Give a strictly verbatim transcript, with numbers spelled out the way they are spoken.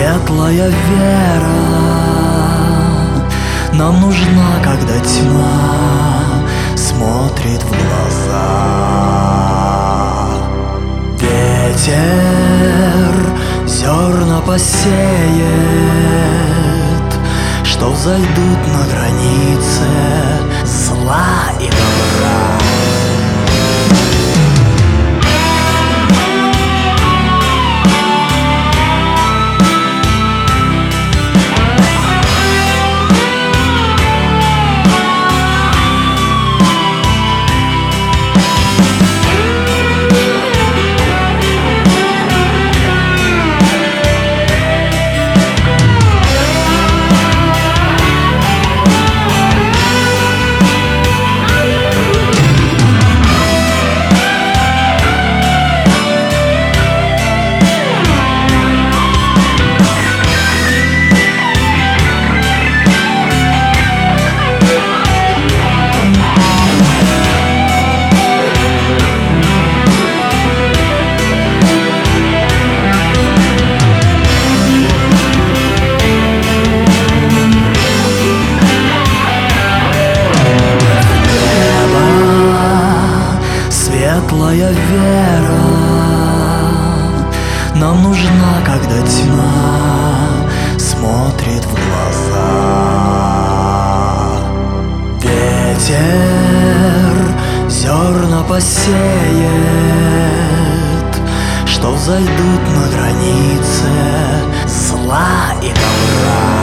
Светлая вера нам нужна, когда тьма смотрит в глаза. Ветер зерна посеет, что взойдут на границе зла и добра. Светлая вера нам нужна, когда тьма смотрит в глаза. Ветер зерна посеет, что взойдут на границе зла и добра.